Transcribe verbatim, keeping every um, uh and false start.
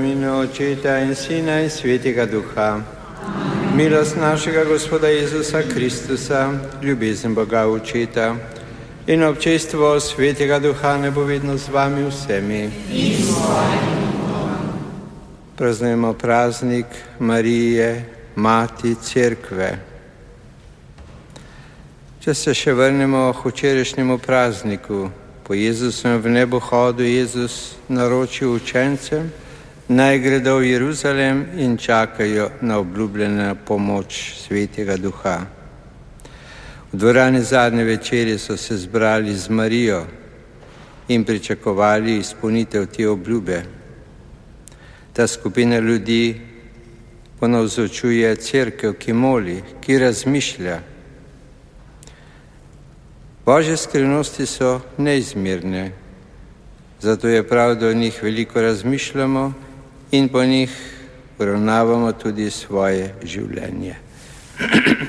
ime Očeta in Sina in Svetega Duha. Milost našega Gospoda Jezusa Kristusa, ljubezen Boga Očeta in občestvo Svetega Duha ne bo vedno z vami vsemi. Praznujemo praznik Marije, Mati Cerkve. Če se še vrnemo k včerajšnjemu prazniku, po Jezusovem v nebohodu Jezus naročil učencem, naj gredo v Jeruzalem in čakajo na obljubljeno pomoč Svetega Duha. V dvorani zadnje večerje so se zbrali z Marijo in pričakovali izpolnitev te obljube. Ta skupina ljudi ponavzočuje cerkev, ki moli, ki razmišlja. Božje skrivnosti so neizmerne, zato je prav, da o njih veliko razmišljamo in po njih uravnavamo tudi svoje življenje.